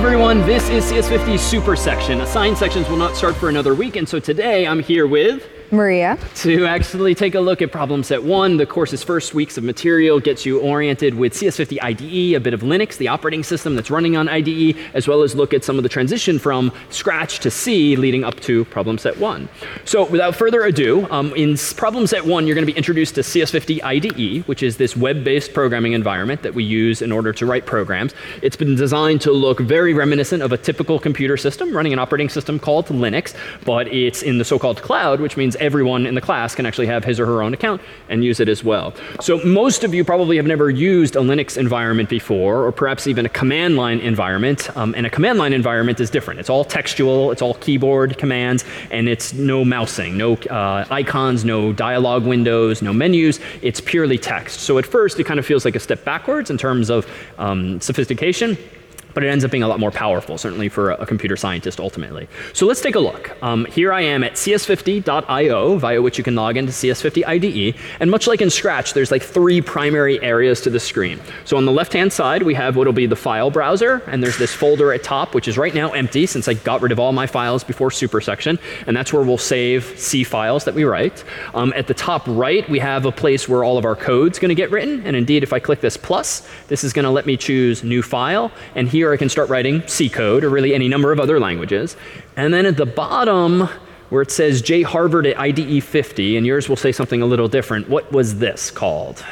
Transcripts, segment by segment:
everyone, this is CS50 Super Section. Assigned sections will not start for another week, and so today I'm here with Maria. To actually take a look at problem set 1. The course's first weeks of material gets you oriented with CS50 IDE, a bit of Linux, the operating system that's running on IDE, as well as look at some of the transition from Scratch to C leading up to problem set 1. So without further ado, in problem set 1, you're going to be introduced to CS50 IDE, which is this web-based programming environment that we use in order to write programs. It's been designed to look very reminiscent of a typical computer system running an operating system called Linux, but it's in the so-called cloud, which means everyone in the class can actually have his or her own account and use it as well. So most of you probably have never used a Linux environment before, or perhaps even a command line environment. And a command line environment is different. It's all textual, it's all keyboard commands, and it's no mousing, no icons, no dialog windows, no menus. It's purely text. So at first, it kind of feels like a step backwards in terms of sophistication. But it ends up being a lot more powerful, certainly for a computer scientist ultimately. So let's take a look. Here I am at cs50.io, via which you can log into CS50 IDE. And much like in Scratch, there's like 3 primary areas to the screen. So on the left-hand side, we have what will be the file browser. And there's this folder at top, which is right now empty since I got rid of all my files before Super Section. And that's where we'll save C files that we write. At the top right, we have a place where all of our code's going to get written. And indeed, if I click this plus, this is going to let me choose new file. And here I can start writing C code, or really any number of other languages. And then at the bottom, where it says jharvard at IDE 50, and yours will say something a little different, what was this called?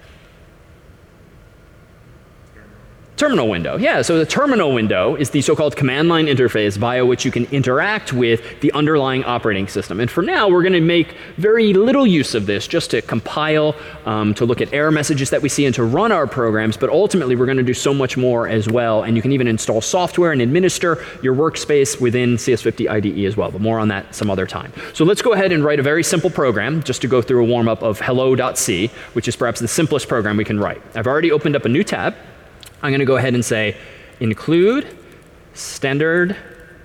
Terminal window. Yeah, so the terminal window is the so-called command line interface via which you can interact with the underlying operating system. And for now, we're going to make very little use of this just to compile, to look at error messages that we see and to run our programs. But ultimately, we're going to do so much more as well. And you can even install software and administer your workspace within CS50 IDE as well. But more on that some other time. So let's go ahead and write a very simple program just to go through a warm-up of hello.c, which is perhaps the simplest program we can write. I've already opened up a new tab. I'm going to go ahead and say include standard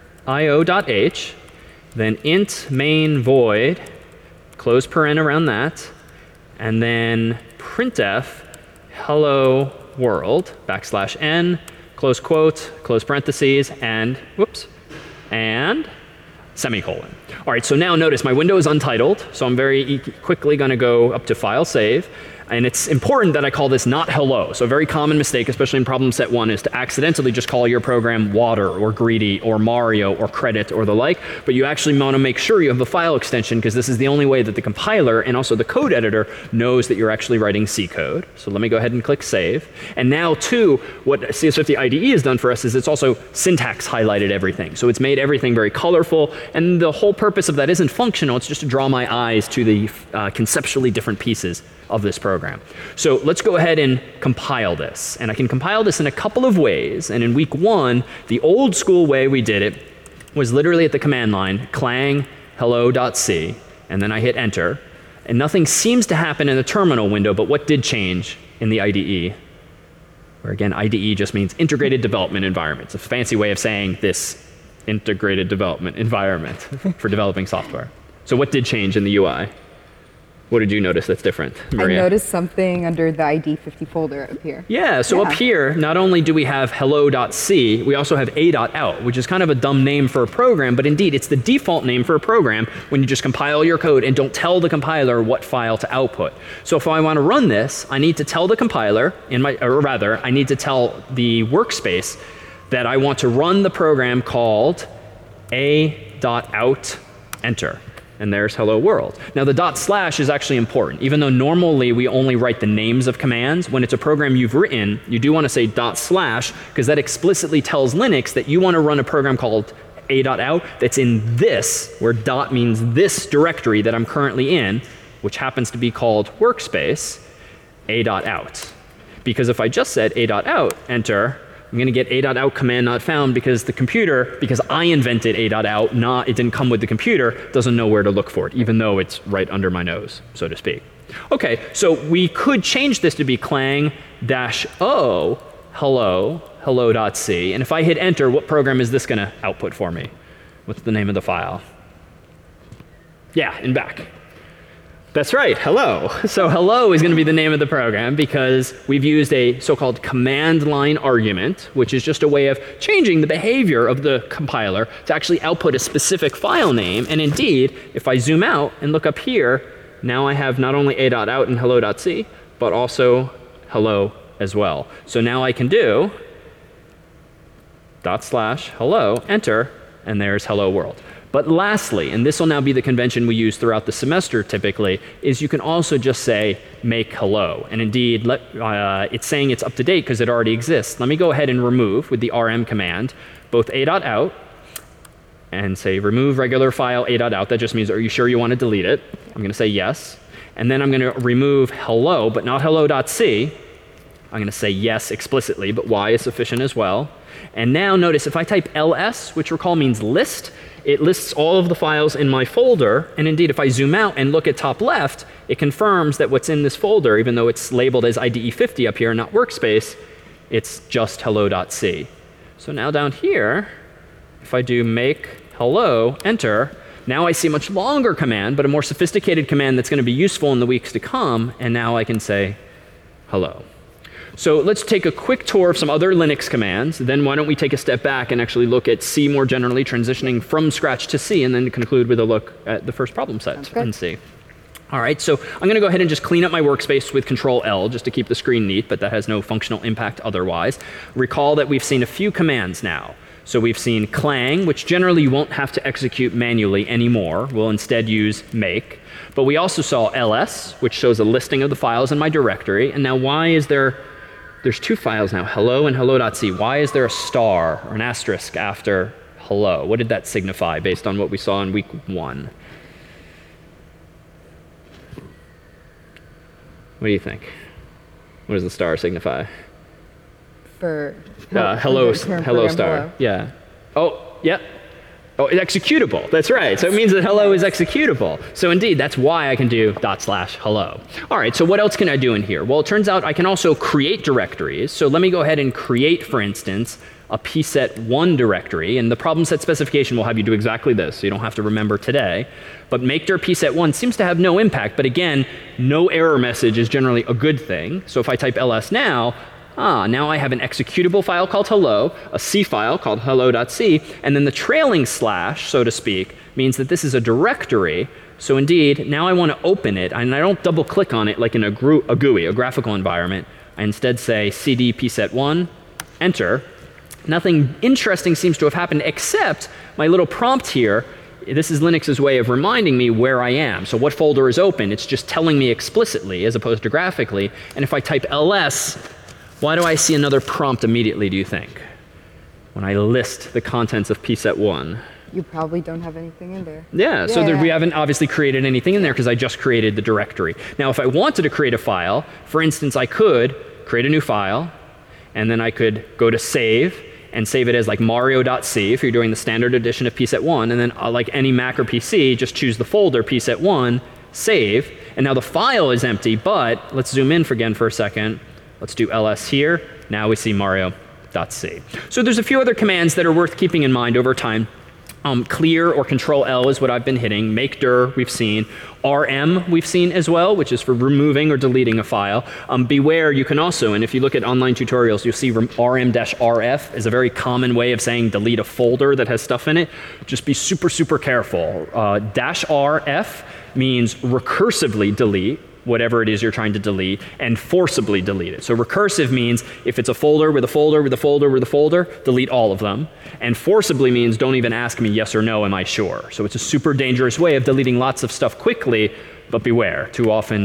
io.h, then int main void, close paren around that, and then printf hello world, \n, close quote, close parentheses, and, whoops, and semicolon. All right, so now notice my window is untitled, so I'm very quickly going to go up to File, Save. And it's important that I call this not hello. So a very common mistake, especially in problem set 1, is to accidentally just call your program water or greedy or Mario or credit or the like. But you actually want to make sure you have a file extension, because this is the only way that the compiler and also the code editor knows that you're actually writing C code. So let me go ahead and click Save. And now, too, what CS50 IDE has done for us is it's also syntax highlighted everything. So it's made everything very colorful. And the whole purpose of that isn't functional. It's just to draw my eyes to the conceptually different pieces of this program. So let's go ahead and compile this. And I can compile this in a couple of ways. And in week 1, the old school way we did it was literally at the command line, clang hello.c, and then I hit enter. And nothing seems to happen in the terminal window, but what did change in the IDE? Where again, IDE just means integrated development environment. It's a fancy way of saying this integrated development environment for developing software. So what did change in the UI? What did you notice that's different, Maria? I noticed something under the ID 50 folder up here. Yeah, so up here, not only do we have hello.c, we also have a.out, which is kind of a dumb name for a program, but indeed, it's the default name for a program when you just compile your code and don't tell the compiler what file to output. So if I want to run this, I need to tell the compiler, I need to tell the workspace that I want to run the program called a.out enter. And there's hello world. Now the // is actually important. Even though normally we only write the names of commands, when it's a program you've written, you do want to say // because that explicitly tells Linux that you want to run a program called a.out that's in this, where dot means this directory that I'm currently in, which happens to be called workspace, a.out. Because if I just said a.out, enter, I'm going to get a.out command not found because the computer, because I invented a.out, it didn't come with the computer, doesn't know where to look for it, even though it's right under my nose, so to speak. Okay, so we could change this to be clang-o hello.c. And if I hit enter, what program is this going to output for me? What's the name of the file? Yeah, in back. That's right, hello. So hello is going to be the name of the program because we've used a so-called command line argument, which is just a way of changing the behavior of the compiler to actually output a specific file name. And indeed, if I zoom out and look up here, now I have not only a.out and hello.c, but also hello as well. So now I can do /hello, enter, and there's hello world. But lastly, and this will now be the convention we use throughout the semester typically, is you can also just say make hello. And indeed, it's saying it's up to date because it already exists. Let me go ahead and remove with the rm command both a.out and say remove regular file a.out. That just means, are you sure you want to delete it? I'm going to say yes. And then I'm going to remove hello, but not hello.c. I'm going to say yes explicitly, but y is sufficient as well. And now notice if I type ls, which recall means list, it lists all of the files in my folder. And indeed, if I zoom out and look at top left, it confirms that what's in this folder, even though it's labeled as IDE 50 up here, not workspace, it's just hello.c. So now down here, if I do make hello, enter, now I see a much longer command, but a more sophisticated command that's going to be useful in the weeks to come. And now I can say hello. So let's take a quick tour of some other Linux commands. Then why don't we take a step back and actually look at C more generally, transitioning from scratch to C, and then conclude with a look at the first problem set in C. All right, so I'm going to go ahead and just clean up my workspace with Control-L just to keep the screen neat, but that has no functional impact otherwise. Recall that we've seen a few commands now. So we've seen clang, which generally you won't have to execute manually anymore. We'll instead use make. But we also saw ls, which shows a listing of the files in my directory. And now why is there's two files now, hello and hello.c. Why is there a star or an asterisk after hello? What did that signify based on what we saw in week 1? What do you think? What does the star signify? For hello star. Hello. Yeah. Oh, yeah. Oh, it's executable. That's right. So it means that hello is executable. So indeed, that's why I can do /hello. All right, so what else can I do in here? Well, it turns out I can also create directories. So let me go ahead and create, for instance, a pset1 directory. And the problem set specification will have you do exactly this, so you don't have to remember today. But make-dir pset1 seems to have no impact. But again, no error message is generally a good thing. So if I type ls now I have an executable file called hello, a C file called hello.c, and then the trailing slash, so to speak, means that this is a directory. So indeed, now I want to open it, and I don't double click on it like in a GUI, a graphical environment. I instead say cd pset1, enter. Nothing interesting seems to have happened except my little prompt here. This is Linux's way of reminding me where I am. So what folder is open? It's just telling me explicitly as opposed to graphically. And if I type ls, why do I see another prompt immediately, do you think, when I list the contents of pset1? You probably don't have anything in there. Yeah, so we haven't obviously created anything in there because I just created the directory. Now, if I wanted to create a file, for instance, I could create a new file, and then I could go to save and save it as like mario.c if you're doing the standard edition of pset1, and then like any Mac or PC, just choose the folder pset1, save, and now the file is empty, but let's zoom in again for a second. Let's do ls here. Now we see mario.c. So there's a few other commands that are worth keeping in mind over time. Clear or Control-L is what I've been hitting. Make-dir we've seen. RM we've seen as well, which is for removing or deleting a file. Beware, you can also, and if you look at online tutorials, you'll see RM-RF is a very common way of saying delete a folder that has stuff in it. Just be super, super careful. -RF means recursively delete whatever it is you're trying to delete, and forcibly delete it. So recursive means if it's a folder with a folder with a folder with a folder, delete all of them. And forcibly means don't even ask me yes or no, am I sure? So it's a super dangerous way of deleting lots of stuff quickly, but beware. Too often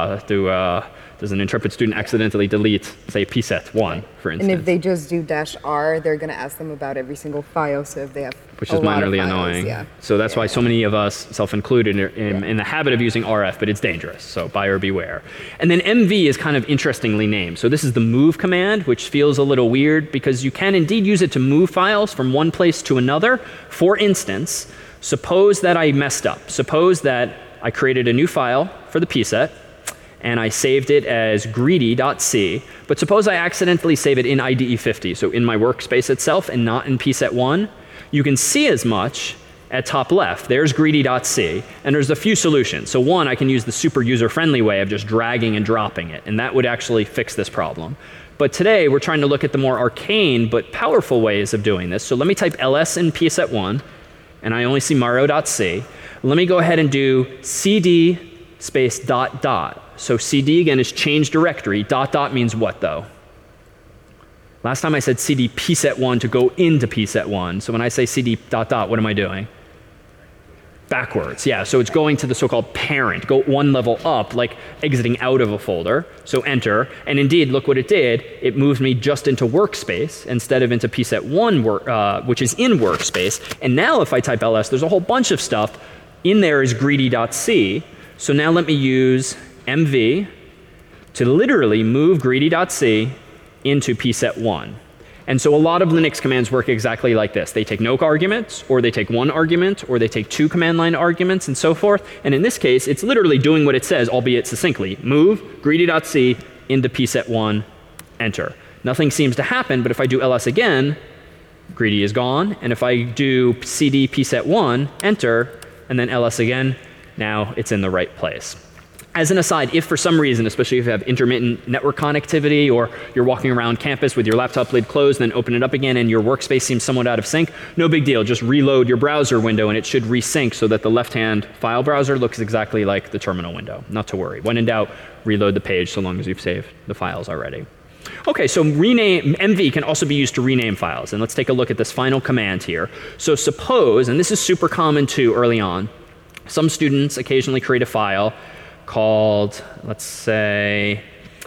does an intrepid student accidentally delete, say, pset1, for instance. And if they just do -R, they're going to ask them about every single file, so if they have which is minorly annoying. Yeah. So that's why so many of us, self-included, are in the habit of using RF, but it's dangerous. So buyer beware. And then MV is kind of interestingly named. So this is the move command, which feels a little weird because you can indeed use it to move files from one place to another. For instance, suppose that I messed up. Suppose that I created a new file for the pset, and I saved it as greedy.c, but suppose I accidentally save it in IDE 50, so in my workspace itself and not in pset1. You can see as much at top left. There's greedy.c, and there's a few solutions. So one, I can use the super user-friendly way of just dragging and dropping it, and that would actually fix this problem. But today, we're trying to look at the more arcane but powerful ways of doing this. So let me type ls in pset1, and I only see mario.c. Let me go ahead and do cd space dot dot. So cd, again, is change directory. Dot dot means what, though? Last time I said cd pset1 to go into pset1. So when I say cd dot dot, what am I doing? Backwards, yeah. So it's going to the so-called parent, go one level up, like exiting out of a folder. So enter, and indeed, look what it did. It moved me just into workspace instead of into pset1, which is in workspace. And now if I type ls, there's a whole bunch of stuff. In there is greedy.c. So now let me use mv to literally move greedy.c into pset1. And so a lot of Linux commands work exactly like this. They take no arguments, or they take one argument, or they take two command line arguments, and so forth. And in this case, it's literally doing what it says, albeit succinctly. Move greedy.c into pset1, enter. Nothing seems to happen, but if I do ls again, greedy is gone. And if I do cd pset1, enter, and then ls again, now it's in the right place. As an aside, if for some reason, especially if you have intermittent network connectivity, or you're walking around campus with your laptop lid closed, then open it up again and your workspace seems somewhat out of sync, no big deal. Just reload your browser window and it should resync so that the left-hand file browser looks exactly like the terminal window. Not to worry. When in doubt, reload the page so long as you've saved the files already. Okay, so rename mv can also be used to rename files. And let's take a look at this final command here. So suppose, and this is super common too early on, some students occasionally create a file called, let's say,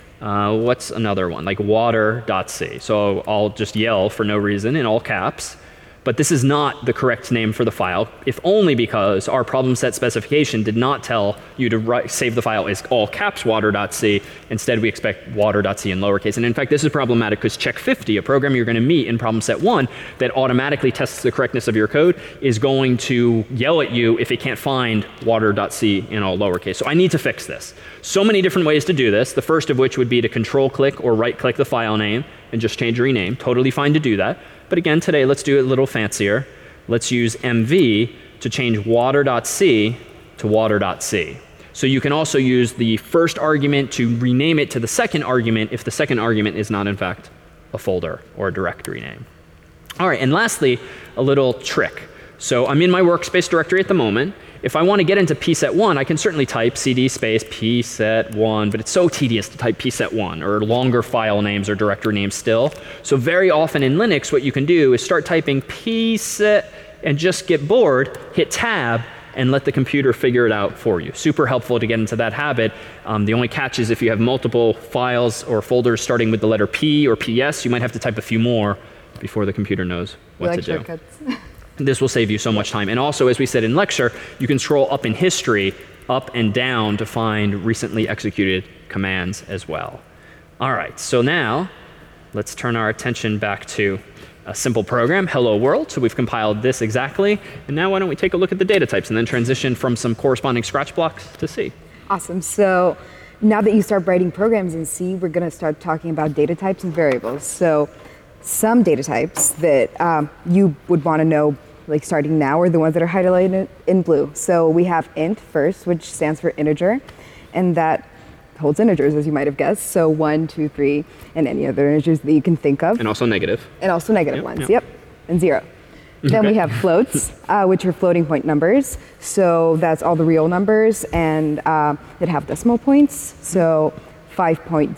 what's another one? Like water.c. So I'll just yell for no reason in all caps. But this is not the correct name for the file, if only because our problem set specification did not tell you to save the file as all caps water.c. Instead, we expect water.c in lowercase. And in fact, this is problematic because check 50, a program you're going to meet in problem set 1 that automatically tests the correctness of your code, is going to yell at you if it can't find water.c in all lowercase. So I need to fix this. So many different ways to do this, the first of which would be to control-click or right-click the file name and just change rename. Totally fine to do that. But again, today, let's do it a little fancier. Let's use mv to change water.c to water.c. So you can also use the first argument to rename it to the second argument if the second argument is not, in fact, a folder or a directory name. All right, and lastly, a little trick. So I'm in my workspace directory at the moment. If I want to get into pset1, I can certainly type cd space pset1, but it's so tedious to type pset1 or longer file names or directory names still. So very often in Linux, what you can do is start typing pset and just get bored, hit tab, and let the computer figure it out for you. Super helpful to get into that habit. The only catch is if you have multiple files or folders starting with the letter P or PS, you might have to type a few more before the computer knows what to do. Shortcuts. This will save you so much time. And also, as we said in lecture, you can scroll up in history, up and down to find recently executed commands as well. All right, so now let's turn our attention back to a simple program, hello world. So we've compiled this exactly. And now why don't we take a look at the data types and then transition from some corresponding Scratch blocks to C. Awesome. So now that you start writing programs in C, we're going to start talking about data types and variables. So some data types that you would want to know, like starting now, are the ones that are highlighted in blue. So we have int first, which stands for integer, and that holds integers, as you might have guessed. So 1, 2, 3, and any other integers that you can think of. And also negative. And also negative ones, yep, and 0. Then we have floats, which are floating point numbers. So that's all the real numbers, and that have decimal points. So 5.0,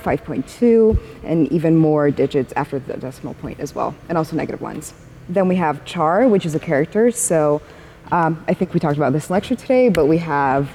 5.2, and even more digits after the decimal point as well, and also negative ones. Then we have char, which is a character. So I think we talked about this in lecture today, but we have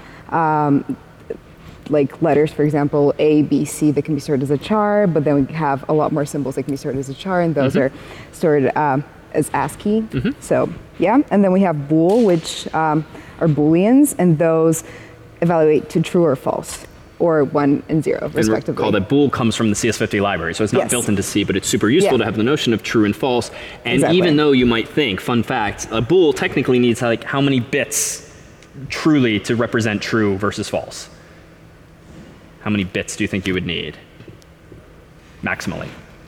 like letters, for example, A, B, C, that can be stored as a char, but then we have a lot more symbols that can be stored as a char, and those are stored as ASCII. So yeah, and then we have bool, which are booleans, and those evaluate to true or false, or 1 and 0, respectively. And recall that bool comes from the CS50 library, so it's not built into C, but it's super useful to have the notion of true and false. And even though you might think, fun fact, a bool technically needs like how many bits truly to represent true versus false? How many bits do you think you would need? Maximally.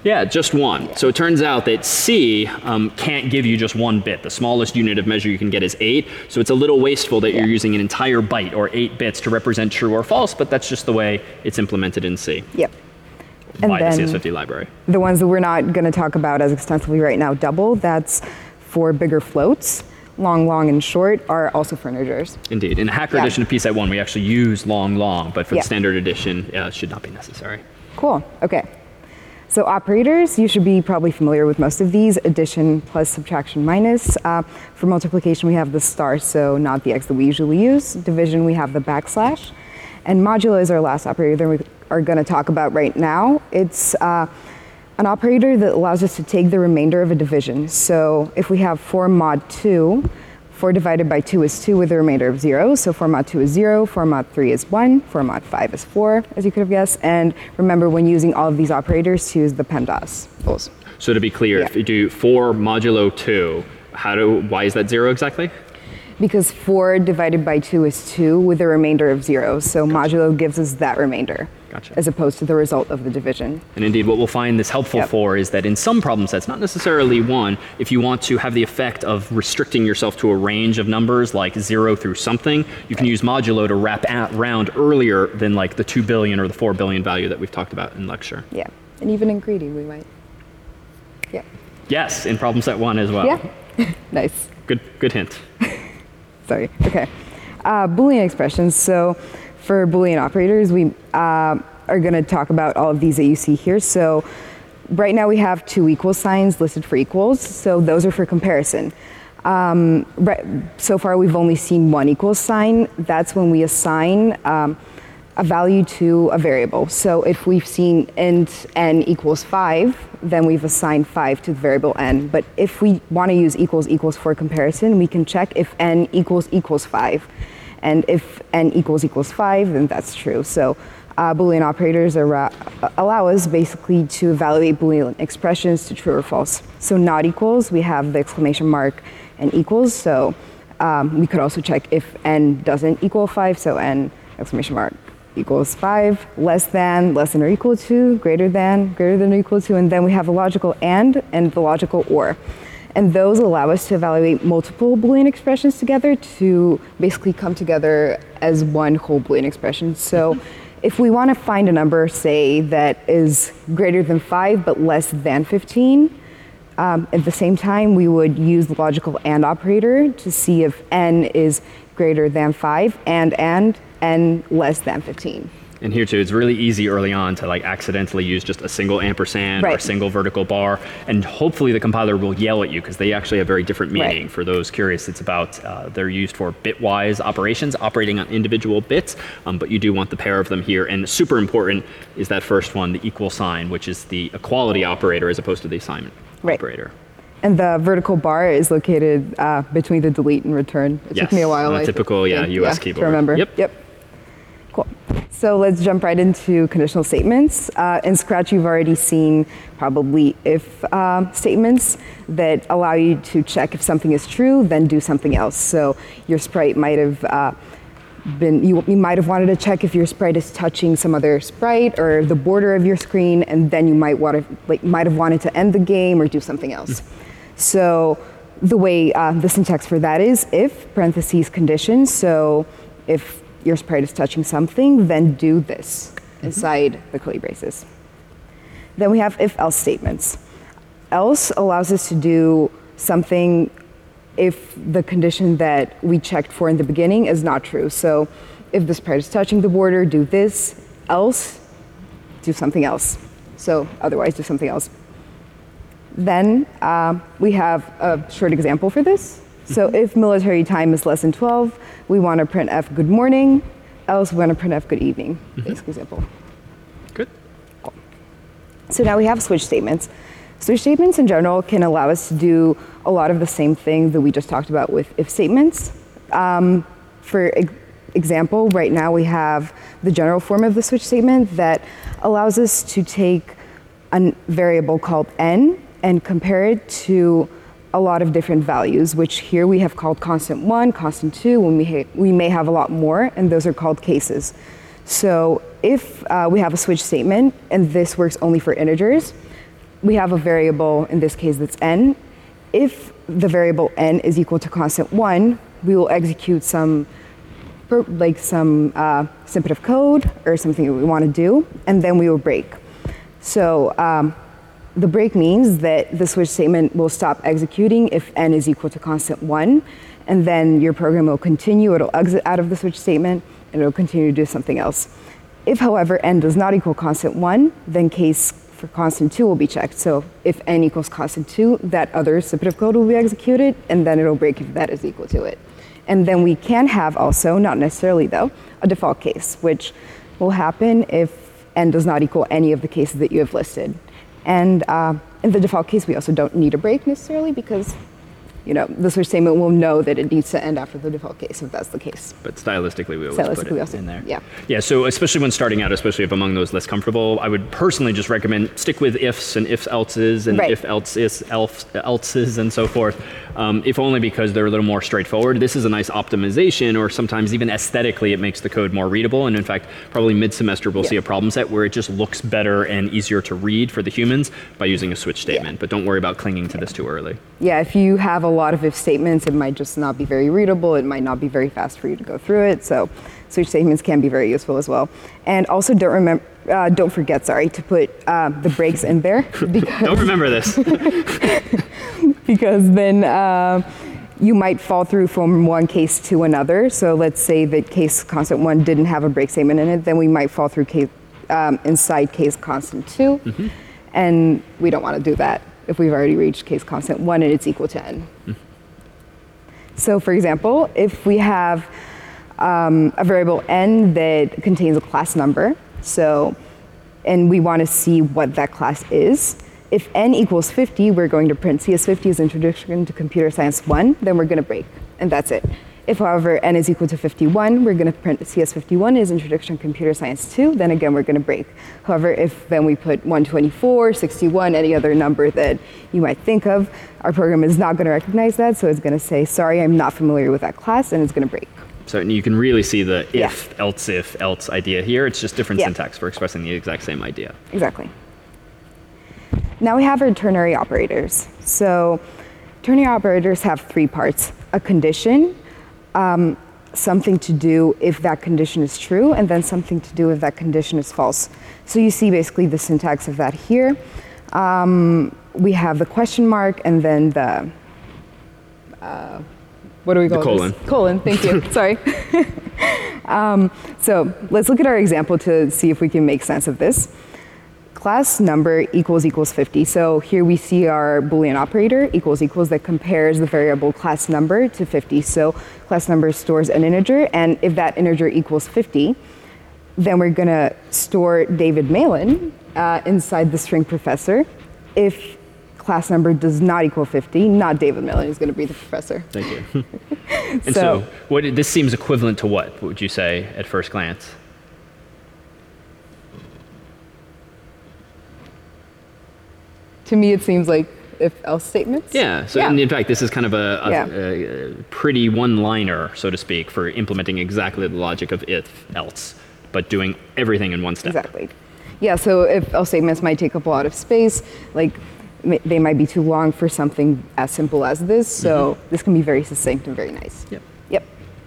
Yeah, just one. So it turns out that C can't give you just one bit. The smallest unit of measure you can get is 8. So it's a little wasteful that you're using an entire byte or 8 bits to represent true or false, but that's just the way it's implemented in C. Yep. By And the then CS50 library. the ones that we're not going to talk about as extensively right now, double, that's for bigger floats. Long, long, and short are also for integers. Indeed. In the Hacker Yeah. edition of PSET 1, we actually use long, long, but for Yeah. the standard edition, it should not be necessary. Cool. Okay. So operators, you should be probably familiar with most of these. Addition plus subtraction minus. For multiplication, we have the star, so not the X that we usually use. Division, we have the backslash. And modulo is our last operator that we are going to talk about right now. It's an operator that allows us to take the remainder of a division. So if we have 4 mod 2, 4 divided by 2 is 2 with a remainder of 0. So 4 mod 2 is 0, 4 mod 3 is 1, 4 mod 5 is 4, as you could have guessed. And remember, when using all of these operators, to use the PEMDAS rules. So to be clear, Yeah. if you do 4 modulo 2, why is that 0 exactly? Because 4 divided by 2 is 2 with a remainder of 0. So modulo gives us that remainder, Gotcha. as opposed to the result of the division. And indeed, what we'll find this helpful Yep. for is that in some problem sets, not necessarily one, if you want to have the effect of restricting yourself to a range of numbers like 0 through something, you can use modulo to wrap round earlier than like the 2 billion or the 4 billion value that we've talked about in lecture. Yeah. And even in greedy, we might. Yeah. Yes, in problem set 1 as well. Yeah. Nice. Good hint. Sorry. Okay. Boolean expressions. So for Boolean operators, we are going to talk about all of these that you see here. So right now we have 2 equal signs listed for equals. So those are for comparison. So far we've only seen 1 equals sign. That's when we assign a value to a variable. So if we've seen int n equals 5, then we've assigned 5 to the variable n. But if we want to use equals equals for comparison, we can check if n equals 5. And if n equals 5, then that's true. So Boolean operators allow us basically to evaluate Boolean expressions to true or false. So not equals, we have the exclamation mark and equals. So we could also check if n doesn't equal 5, so n exclamation mark equals 5, less than or equal to, greater than or equal to, and then we have the logical and the logical or. And those allow us to evaluate multiple Boolean expressions together to basically come together as one whole Boolean expression. So if we want to find a number, say, that is greater than 5 but less than 15, at the same time, we would use the logical and operator to see if n is greater than 5 and n less than 15. And here too, it's really easy early on to like accidentally use just a single ampersand or a Right. single vertical bar, and hopefully the compiler will yell at you because they actually have very different meaning. Right. For those curious, it's about they're used for bitwise operations, operating on individual bits, but you do want the pair of them here. And super important is that first one, the equal sign, which is the equality operator as opposed to the assignment Right. operator. And the vertical bar is located between the delete and return. It took me a while. on a typical US keyboard. To remember. Yep. Cool. So let's jump right into conditional statements. In Scratch, you've already seen probably if statements that allow you to check if something is true, then do something else. So your sprite might have you might have wanted to check if your sprite is touching some other sprite or the border of your screen, and then you might have wanted to end the game or do something else. So the way the syntax for that is if parentheses condition. So if your sprite is touching something, then do this inside the curly braces. Then we have if-else statements. Else allows us to do something if the condition that we checked for in the beginning is not true. So if the sprite is touching the border, do this. Else, do something else. So otherwise, do something else. Then we have a short example for this. So if military time is less than 12, we want to print F good morning, else we want to print F good evening. Basic example. Good. Cool. So now we have switch statements. Switch statements in general can allow us to do a lot of the same thing that we just talked about with if statements. For example, right now we have the general form of the switch statement that allows us to take a variable called n and compare it to a lot of different values, which here we have called constant 1, constant 2, when we may have a lot more, and those are called cases. So if we have a switch statement, and this works only for integers, we have a variable, in this case that's n. If the variable n is equal to constant 1, we will execute some snippet of code or something that we want to do, and then we will break. So the break means that the switch statement will stop executing if n is equal to constant 1, and then your program will continue. It'll exit out of the switch statement, and it'll continue to do something else. If, however, n does not equal constant 1, then case for constant 2 will be checked. So if n equals constant 2, that other snippet of code will be executed, and then it'll break if that is equal to it. And then we can have also, not necessarily though, a default case, which will happen if n does not equal any of the cases that you have listed. And in the default case, we also don't need a break necessarily because the switch statement will know that it needs to end after the default case if that's the case. But stylistically, we always put it in there. Yeah. Yeah, so especially when starting out, especially if among those less comfortable, I would personally just recommend stick with ifs and if-elses and if-elses and so forth, if only because they're a little more straightforward. This is a nice optimization, or sometimes even aesthetically, it makes the code more readable. And in fact, probably mid-semester, we'll see a problem set where it just looks better and easier to read for the humans by using a switch statement. But don't worry about clinging to this too early. Yeah, if you have a lot of if statements, it might just not be very readable. It might not be very fast for you to go through it. So switch statements can be very useful as well. And also don't forget, to put the breaks in there. Don't remember this. Because then you might fall through from one case to another. So let's say that case constant 1 didn't have a break statement in it, then we might fall through inside case constant 2. Mm-hmm. And we don't want to do that if we've already reached case constant 1 and it's equal to n. Mm-hmm. So for example, if we have a variable n that contains a class number, and we want to see what that class is, if n equals 50, we're going to print CS50 as Introduction to Computer Science 1, then we're going to break, and that's it. If, however, n is equal to 51, we're going to print CS51 as Introduction to Computer Science 2, then again, we're going to break. However, if then we put 124, 61, any other number that you might think of, our program is not going to recognize that, so it's going to say, sorry, I'm not familiar with that class, and it's going to break. So you can really see the if, else idea here. It's just different syntax for expressing the exact same idea. Exactly. Now we have our ternary operators. So ternary operators have 3 parts: a condition, something to do if that condition is true, and then something to do if that condition is false. So you see basically the syntax of that here. We have the question mark and then the, what do we call the colon. this? Colon, thank you, sorry. So let's look at our example to see if we can make sense of this. Class number equals 50. So here we see our Boolean operator equals that compares the variable class number to 50. So class number stores an integer, and if that integer equals 50, then we're going to store David Malin inside the string professor. If class number does not equal 50, not David Malin is going to be the professor. Thank you. And so this seems equivalent to what would you say at first glance? To me, it seems like if-else statements. Yeah. So in fact, this is kind of a pretty one-liner, so to speak, for implementing exactly the logic of if-else, but doing everything in one step. Exactly. Yeah. So if-else statements might take up a lot of space. Like they might be too long for something as simple as this. So this can be very succinct and very nice. Yep. Yep.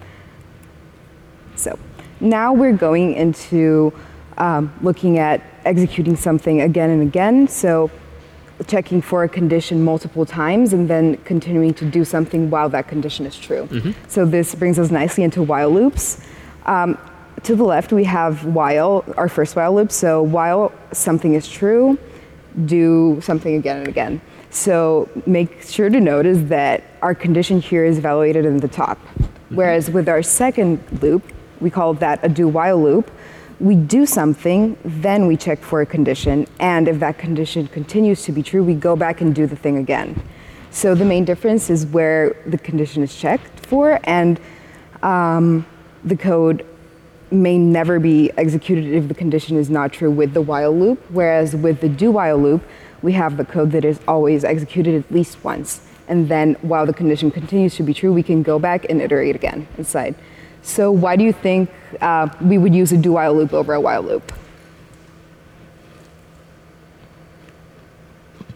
So now we're going into looking at executing something again and again. So checking for a condition multiple times and then continuing to do something while that condition is true. So this brings us nicely into while loops. To the left, we have while, our first while loop. So while something is true, do something again and again. So make sure to notice that our condition here is evaluated in the top. Whereas with our second loop, we call that a do while loop. We do something, then we check for a condition, and if that condition continues to be true, we go back and do the thing again. So the main difference is where the condition is checked for, and the code may never be executed if the condition is not true with the while loop, whereas with the do while loop, we have the code that is always executed at least once. And then while the condition continues to be true, we can go back and iterate again inside. So why do you think we would use a do while loop over a while loop?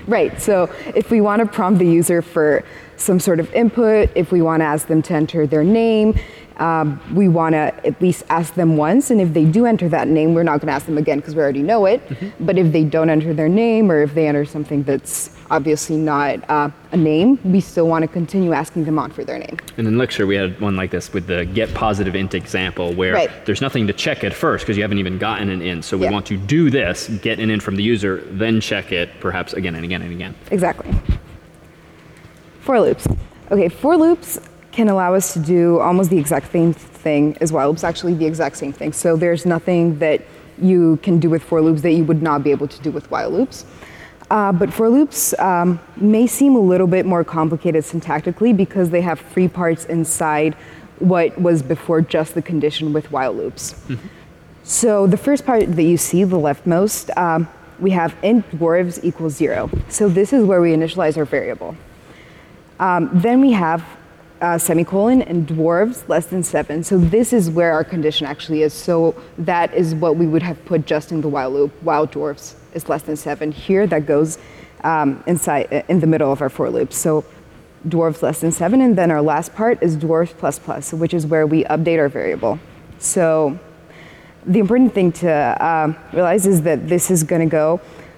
Right, so if we want to prompt the user for some sort of input, if we want to ask them to enter their name, we want to at least ask them once, and if they do enter that name, we're not going to ask them again because we already know it. But if they don't enter their name, or if they enter something that's obviously not a name, we still want to continue asking them on for their name. And in Elixir, we had one like this with the get positive int example, where there's nothing to check at first because you haven't even gotten an int. So we want to do this, get an int from the user, then check it perhaps again and again and again. Exactly. For loops. Okay, for loops can allow us to do almost the exact same thing as while loops, actually the exact same thing. So there's nothing that you can do with for loops that you would not be able to do with while loops. But for loops may seem a little bit more complicated syntactically because they have three parts inside what was before just the condition with while loops. So the first part that you see, the leftmost, we have int dwarves equals 0. So this is where we initialize our variable. Then we have semicolon and dwarves less than 7. So this is where our condition actually is. So that is what we would have put just in the while loop, while dwarves is less than 7. Here that goes inside in the middle of our for loop. So dwarves less than 7, and then our last part is dwarves plus plus, which is where we update our variable. So the important thing to realize is that this is going to go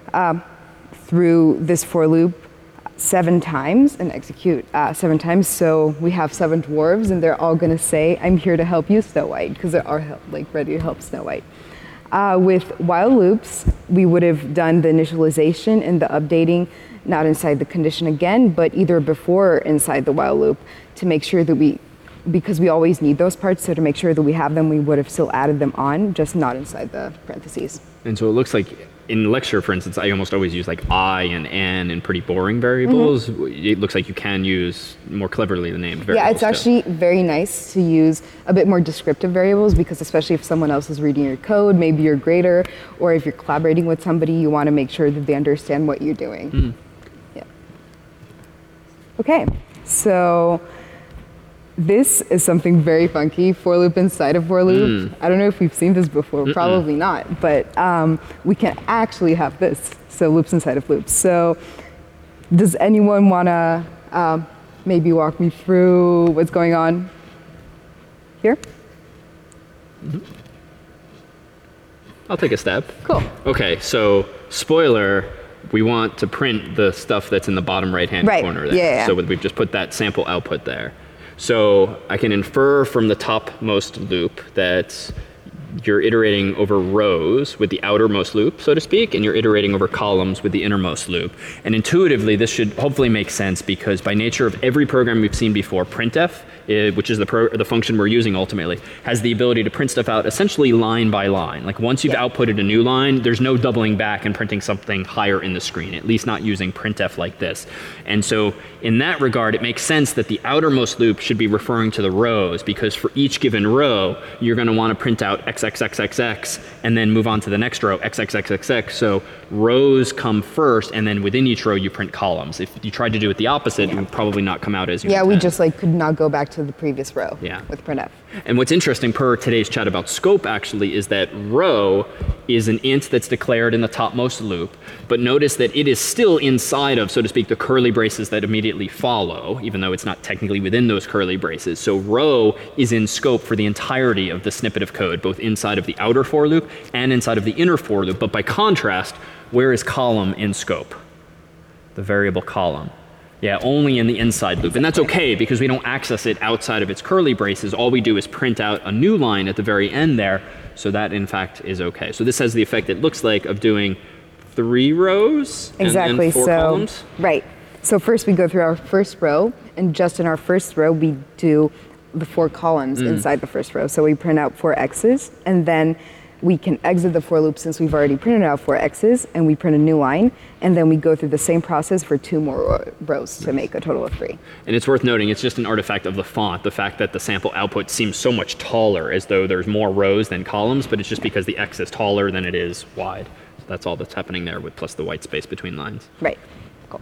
through this for loop 7 times and execute 7 times. So we have 7 dwarves, and they're all going to say, "I'm here to help you, Snow White," because they are like ready to help Snow White. With while loops, we would have done the initialization and the updating not inside the condition again, but either before or inside the while loop to make sure that because we always need those parts, so to make sure that we have them, we would have still added them on, just not inside the parentheses. And so it looks like in Elixir, for instance, I almost always use like I and n and pretty boring variables. It looks like you can use more cleverly the named variables. Yeah, it's actually very nice to use a bit more descriptive variables because especially if someone else is reading your code, maybe your grader, or if you're collaborating with somebody, you want to make sure that they understand what you're doing. Yeah. Okay, so this is something very funky, for loop inside of for loop. I don't know if we've seen this before, probably not, but we can actually have this, so loops inside of loops. So does anyone want to maybe walk me through what's going on here? I'll take a step. Cool. Okay, so spoiler, we want to print the stuff that's in the bottom right-hand corner there. Yeah. So we've just put that sample output there. So I can infer from the topmost loop that you're iterating over rows with the outermost loop, so to speak, and you're iterating over columns with the innermost loop. And intuitively, this should hopefully make sense because by nature of every program we've seen before, printf, which is the function we're using ultimately, has the ability to print stuff out essentially line by line. Like once you've outputted a new line, there's no doubling back and printing something higher in the screen, at least not using printf like this. And so in that regard, it makes sense that the outermost loop should be referring to the rows because for each given row, you're going to want to print out XXXXX and then move on to the next row, XXXXX. So rows come first, and then within each row, you print columns. If you tried to do it the opposite, it would probably not come out as you intend. We just could not go back to the previous row with printf. And what's interesting per today's chat about scope actually is that row is an int that's declared in the topmost loop, but notice that it is still inside of, so to speak, the curly braces that immediately follow, even though it's not technically within those curly braces. So row is in scope for the entirety of the snippet of code, both inside of the outer for loop and inside of the inner for loop. But by contrast, where is column in scope? The variable column. Yeah, only in the inside loop. And that's okay because we don't access it outside of its curly braces. All we do is print out a new line at the very end there. So that, in fact, is okay. So this has the effect, it looks like, of doing 3 rows exactly. And 4 columns. Right. So first we go through our first row, and just in our first row, we do the 4 columns inside the first row. So we print out 4 X's, and then we can exit the for loop since we've already printed out 4 X's, and we print a new line, and then we go through the same process for 2 more rows to make a total of 3. And it's worth noting, it's just an artifact of the font, the fact that the sample output seems so much taller, as though there's more rows than columns, but it's just because the X is taller than it is wide. So that's all that's happening there, with plus the white space between lines. Right. Cool.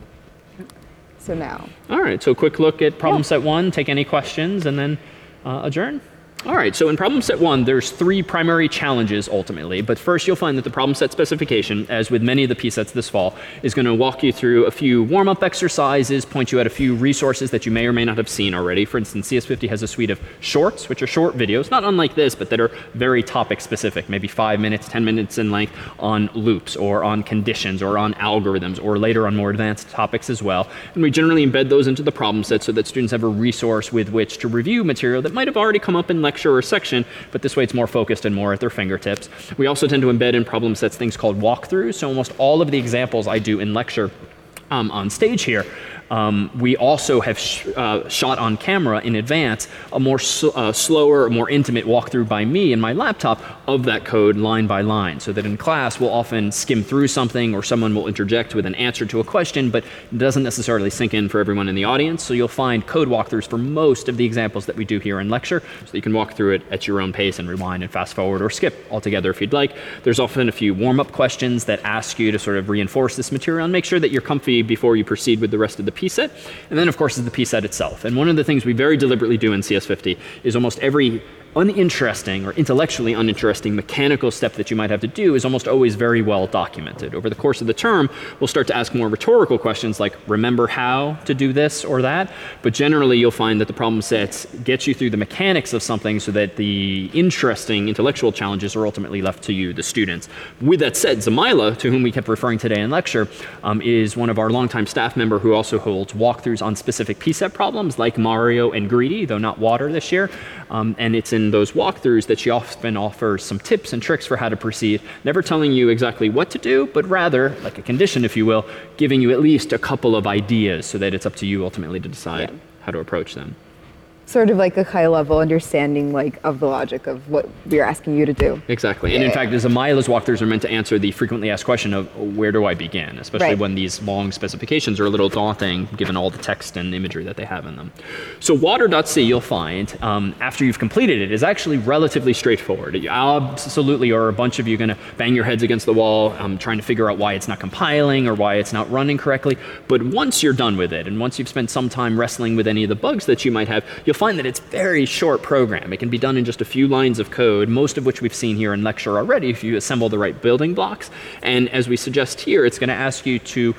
So now. All right, so quick look at problem set 1, take any questions, and then adjourn. All right, so in problem set 1, there's 3 primary challenges ultimately, but first you'll find that the problem set specification, as with many of the P-sets this fall, is going to walk you through a few warm-up exercises, point you at a few resources that you may or may not have seen already. For instance, CS50 has a suite of shorts, which are short videos, not unlike this, but that are very topic specific, maybe 5 minutes, 10 minutes in length, on loops or on conditions or on algorithms, or later on more advanced topics as well. And we generally embed those into the problem set so that students have a resource with which to review material that might have already come up in lecture or section, but this way it's more focused and more at their fingertips. We also tend to embed in problem sets things called walkthroughs, so almost all of the examples I do in lecture on stage here, we also have shot on camera in advance a more slower, more intimate walkthrough by me and my laptop of that code line by line, so that in class we'll often skim through something or someone will interject with an answer to a question, but it doesn't necessarily sink in for everyone in the audience. So you'll find code walkthroughs for most of the examples that we do here in lecture, so you can walk through it at your own pace and rewind and fast forward or skip altogether if you'd like. There's often a few warm-up questions that ask you to sort of reinforce this material and make sure that you're comfy before you proceed with the rest of the P-set. And then, of course, is the P-set itself. And one of the things we very deliberately do in CS50 is almost every uninteresting or intellectually uninteresting mechanical step that you might have to do is almost always very well documented. Over the course of the term, we'll start to ask more rhetorical questions like, remember how to do this or that? But generally, you'll find that the problem sets get you through the mechanics of something so that the interesting intellectual challenges are ultimately left to you, the students. With that said, Zamila, to whom we kept referring today in lecture, is one of our longtime staff member who also holds walkthroughs on specific P-set problems like Mario and Greedy, though not Water this year. And it's in those walkthroughs that she often offers some tips and tricks for how to proceed, never telling you exactly what to do, but rather, like a condition if you will, giving you at least a couple of ideas so that it's up to you ultimately to decide how to approach them. Sort of like a high-level understanding of the logic of what we're asking you to do. Exactly. And in fact, Zamila's walkthroughs are meant to answer the frequently asked question of where do I begin, especially when these long specifications are a little daunting given all the text and imagery that they have in them. So water.c, you'll find, after you've completed it, is actually relatively straightforward. You absolutely are a bunch of you going to bang your heads against the wall trying to figure out why it's not compiling or why it's not running correctly. But once you're done with it, and once you've spent some time wrestling with any of the bugs that you might have, you'll find that it's a very short program. It can be done in just a few lines of code, most of which we've seen here in lecture already if you assemble the right building blocks. And as we suggest here, it's going to ask you to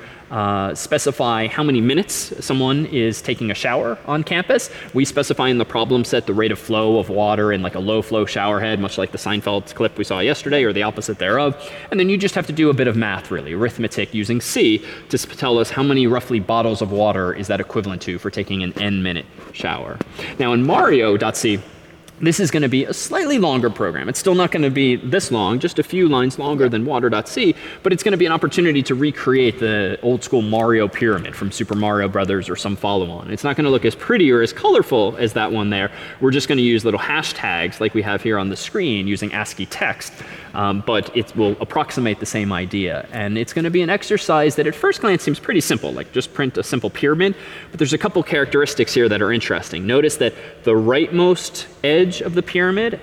specify how many minutes someone is taking a shower on campus. We specify in the problem set the rate of flow of water in like a low flow shower head, much like the Seinfeld clip we saw yesterday, or the opposite thereof. And then you just have to do a bit of math, really, arithmetic using C to tell us how many roughly bottles of water is that equivalent to for taking an n-minute shower. Now in Mario.c, this is going to be a slightly longer program. It's still not going to be this long, just a few lines longer than water.c, but it's going to be an opportunity to recreate the old school Mario pyramid from Super Mario Brothers or some follow-on. It's not going to look as pretty or as colorful as that one there. We're just going to use little hashtags like we have here on the screen using ASCII text, but it will approximate the same idea. And it's going to be an exercise that at first glance seems pretty simple, like just print a simple pyramid, but there's a couple characteristics here that are interesting. Notice that the rightmost edge of the pyramid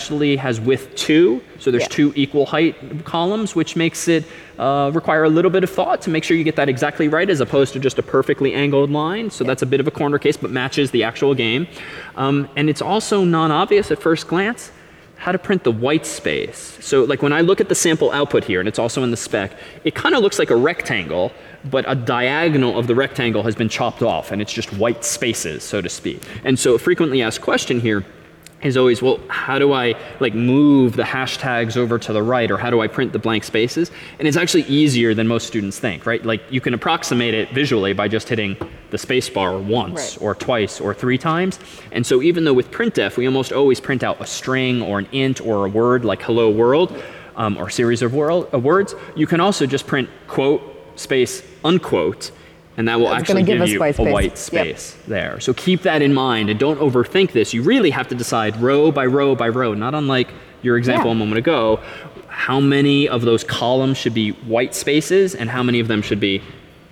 has width 2, so there's 2 equal height columns, which makes it require a little bit of thought to make sure you get that exactly right as opposed to just a perfectly angled line. So that's a bit of a corner case, but matches the actual game. And it's also non-obvious at first glance how to print the white space. So like when I look at the sample output here, and it's also in the spec, it kind of looks like a rectangle, but a diagonal of the rectangle has been chopped off, and it's just white spaces, so to speak. And so a frequently asked question here is always, well, how do I move the hashtags over to the right, or how do I print the blank spaces? And it's actually easier than most students think, right? Like you can approximate it visually by just hitting the space bar once or twice or 3 times. And so even though with printf, we almost always print out a string or an int or a word like hello world, or series of words, you can also just print quote, space, unquote, and that will actually give you a white space there. So keep that in mind and don't overthink this. You really have to decide row by row by row, not unlike your example a moment ago, how many of those columns should be white spaces and how many of them should be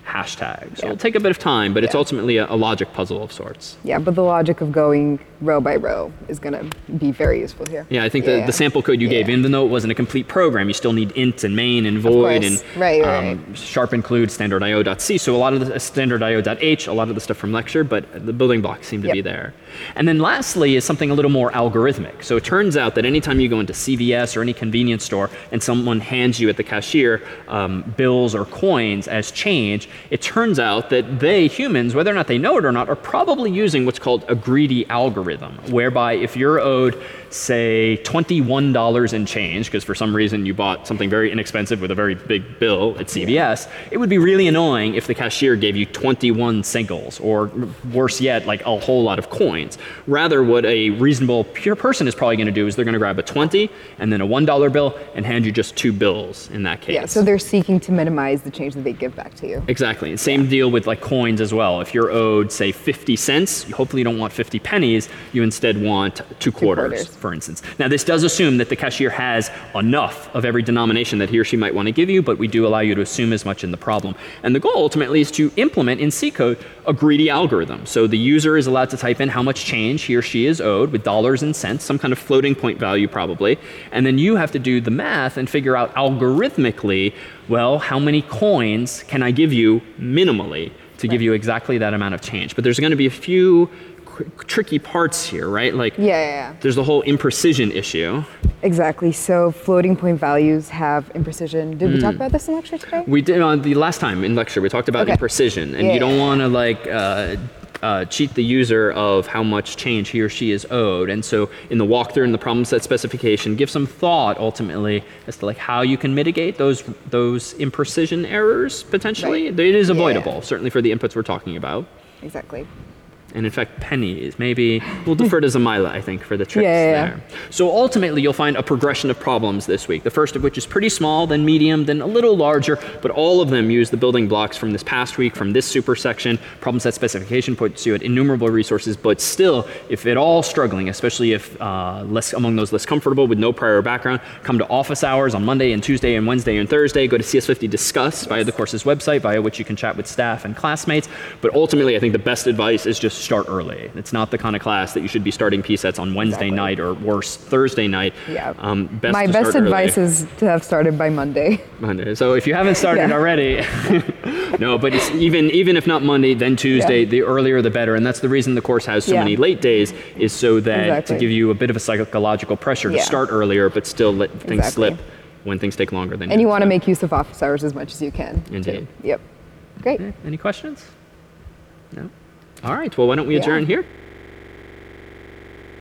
hashtag. So it'll take a bit of time, but it's Yeah. ultimately a logic puzzle of sorts. Yeah, but the logic of going row by row is going to be very useful here. Yeah, I think the sample code you gave, Yeah. even though it wasn't a complete program, you still need int and main and void course. and Right. sharp include standard.io.c. So a lot of the standard.io.h, a lot of the stuff from lecture, but the building blocks seem to be Yep. there. And then lastly is something a little more algorithmic. So it turns out that anytime you go into CVS or any convenience store and someone hands you at the cashier bills or coins as change, it turns out that they, humans, whether or not they know it or not, are probably using what's called a greedy algorithm, whereby if you're owed, say, $21 in change, because for some reason you bought something very inexpensive with a very big bill at CVS, it would be really annoying if the cashier gave you 21 singles, or worse yet, like a whole lot of coins. Rather, what a reasonable pure person is probably going to do is they're going to grab a 20 and then a $1 bill and hand you just 2 bills in that case. Yeah, so they're seeking to minimize the change that they give back to you. Exactly. And same deal with like coins as well. If you're owed, say, 50 cents, hopefully you don't want 50 pennies. You instead want 2 quarters, for instance. Now, this does assume that the cashier has enough of every denomination that he or she might want to give you, but we do allow you to assume as much in the problem. And the goal ultimately is to implement in C code a greedy algorithm. So the user is allowed to type in how much change he or she is owed with dollars and cents, some kind of floating point value probably. And then you have to do the math and figure out algorithmically, well, how many coins can I give you minimally to give you exactly that amount of change? But there's going to be a few tricky parts here, right? Like, Yeah. there's the whole imprecision issue. Exactly. So floating point values have imprecision. Did we talk about this in lecture today? We did on the last time in lecture, we talked about Okay. imprecision, and Yeah, you don't yeah, want to like cheat the user of how much change he or she is owed. And so in the walkthrough and the problem set specification, give some thought ultimately as to like how you can mitigate those imprecision errors potentially. Right. It is Yeah. avoidable, certainly for the inputs we're talking about. Exactly. And in fact, pennies, maybe we'll defer to Zamila, I think, for the tricks Yeah. there. So ultimately, you'll find a progression of problems this week. The first of which is pretty small, then medium, then a little larger, but all of them use the building blocks from this past week, from this super section. Problem set specification puts you at innumerable resources, but still, if at all struggling, especially if among those less comfortable with no prior background, come to office hours on Monday and Tuesday and Wednesday and Thursday. Go to CS50 Discuss via the course's website, via which you can chat with staff and classmates. But ultimately, I think the best advice is just start early. It's not the kind of class that you should be starting PSETs on Wednesday night or worse, Thursday night. Yeah. to My best start advice early. is to have started by Monday. Monday. So if you haven't started Yeah. already, no, but it's even if not Monday, then Tuesday, Yeah. the earlier the better. And that's the reason the course has so Yeah. many late days, is so that Exactly. to give you a bit of a psychological pressure to Yeah. start earlier, but still let things Exactly. slip when things take longer than And you want to make use of office hours as much as you can. too. Indeed. Yep. Great. Any questions? No? All right. Well, why don't we adjourn here?